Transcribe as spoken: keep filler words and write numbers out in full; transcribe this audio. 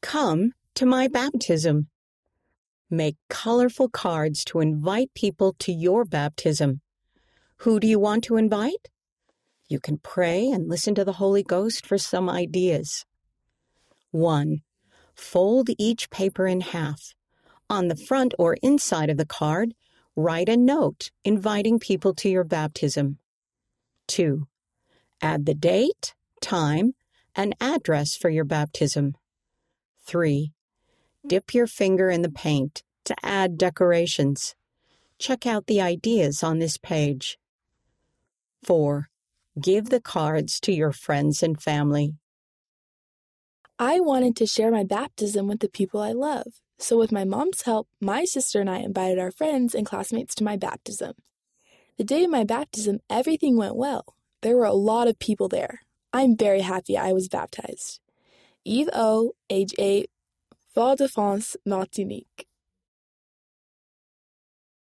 Come to my baptism. Make colorful cards to invite people to your baptism. Who do you want to invite? You can pray and listen to the Holy Ghost for some ideas. one. Fold each paper in half. On the front or inside of the card, write a note inviting people to your baptism. two. Add the date, time, and address for your baptism. three. Dip your finger in the paint to add decorations. Check out the ideas on this page. four. Give the cards to your friends and family. I wanted to share my baptism with the people I love, so with my mom's help, my sister and I invited our friends and classmates to my baptism. The day of my baptism, everything went well. There were a lot of people there. I'm very happy I was baptized. Eve O, age eight, Fort-de-France, Martinique.